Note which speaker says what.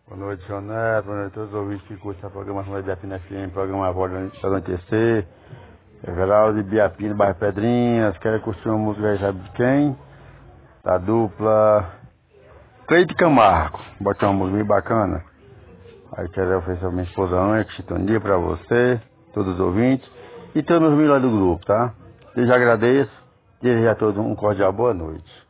Speaker 1: Boa noite, João Neto. Boa noite a todos os ouvintes que curtem a programação da Biapina FM, programa Voz do Anoitecer. Everaldo de Biapina, bairro Pedrinhas. Quero curtir uma música aí, sabe de quem? Da dupla Cleide Camargo. Bote uma música bem bacana. Aí quero oferecer a minha esposa Ana, Chitonia, pra você, todos os ouvintes e todos os meus lá do grupo, tá? Eu já agradeço. Desejo a todos um cordial boa noite.